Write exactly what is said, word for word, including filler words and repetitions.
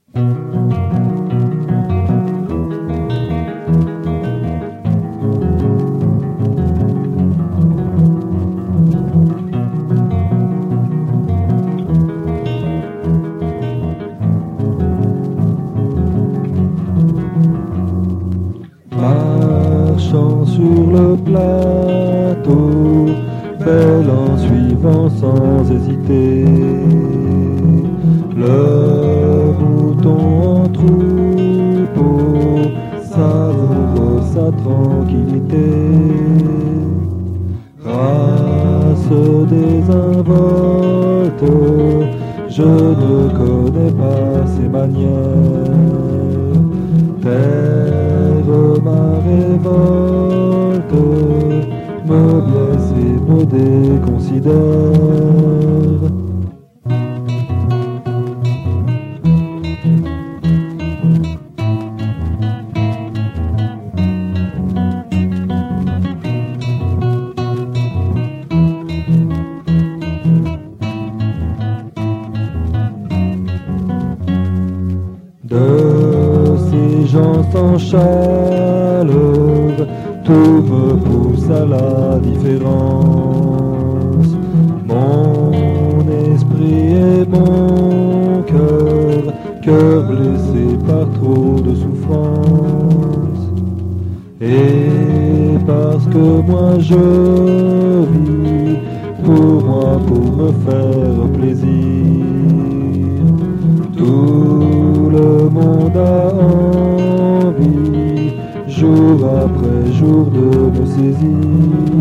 Marchant sur le plateau, belle en suivant sans hésiter le mouton en troupeau, savoure sa tranquillité. Race désinvolte, je ne connais pas ses manières. Terre ma révolte, me blesse et me déconsidère. De ces gens sans chaleur, tout me pousse à la différence. Mon esprit et mon cœur, cœur blessé par trop de souffrance. Et parce que moi je vis, pour moi, pour me faire plaisir, tout le monde a envie, jour après jour, de me saisir.